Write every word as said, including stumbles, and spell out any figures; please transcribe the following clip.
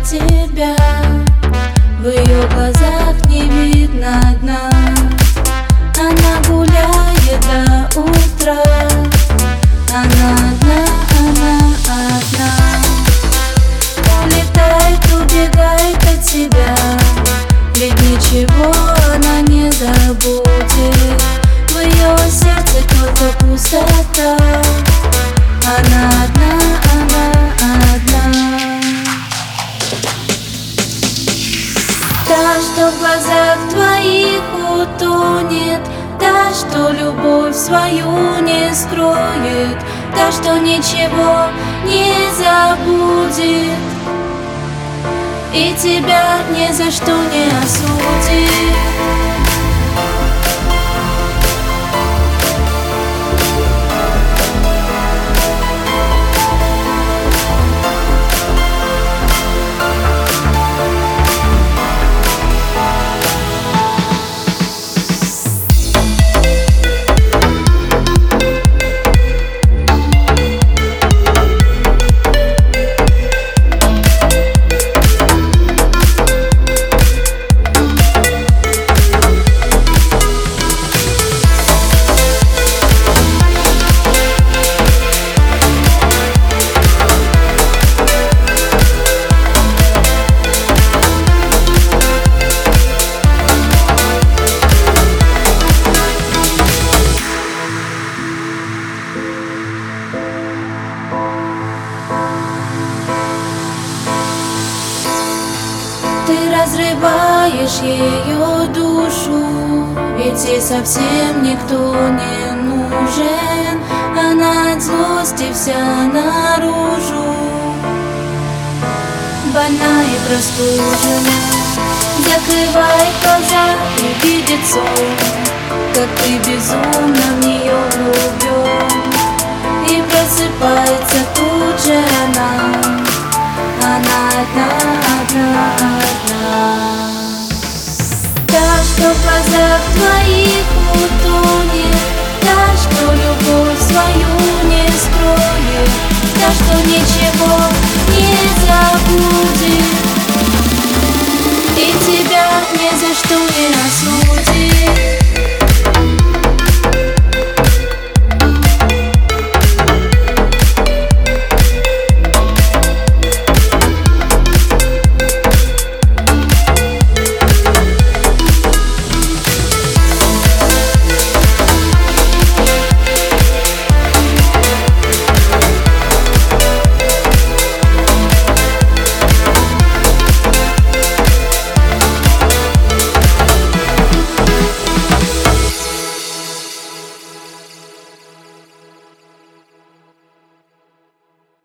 тебя. В ее глазах не видно дна. Она гуляет до утра. Она одна, она одна. Улетает, убегает от тебя. Ведь ничего она не забудет. В ее сердце только пустота. Она одна, она одна. Та, что в глазах твоих утонет, та, что любовь свою не скроет, та, что ничего не забудет и тебя ни за что не осудит. Ты разрываешь ее душу, ведь ей совсем никто не нужен. Она от злости вся наружу, больна и простужена. Закрывает глаза и видит сон, как ты безумно в нее влюблен. И просыпается тут же она. Она одна, одна, одна. Та, что в глазах твоих утонет, та, что любовь свою не скроет, та, что ничего не забудет и тебя ни за что не осудит.